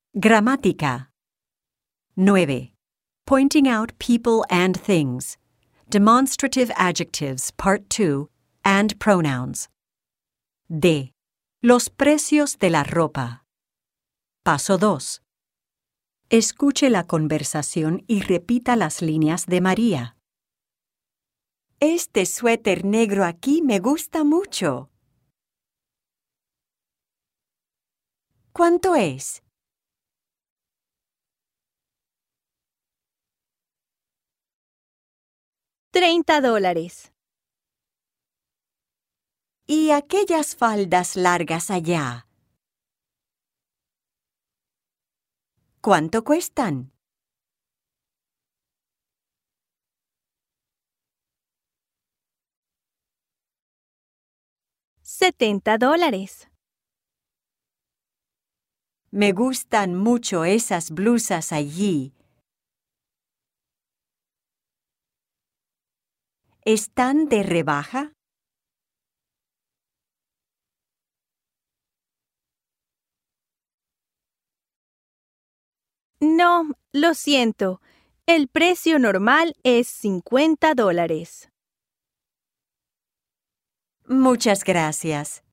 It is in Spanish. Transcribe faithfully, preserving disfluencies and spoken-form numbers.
Gramática. nueve. Pointing out people and things. Demonstrative adjectives, Part two, and pronouns. D. Los precios de la ropa. Paso dos. Escuche la conversación y repita las líneas de María. Este suéter negro aquí me gusta mucho. ¿Cuánto es? Treinta dólares. ¿Y aquellas faldas largas allá? ¿Cuánto cuestan? Setenta dólares. Me gustan mucho esas blusas allí. ¿Están de rebaja? No, lo siento. El precio normal es cincuenta dólares. Muchas gracias.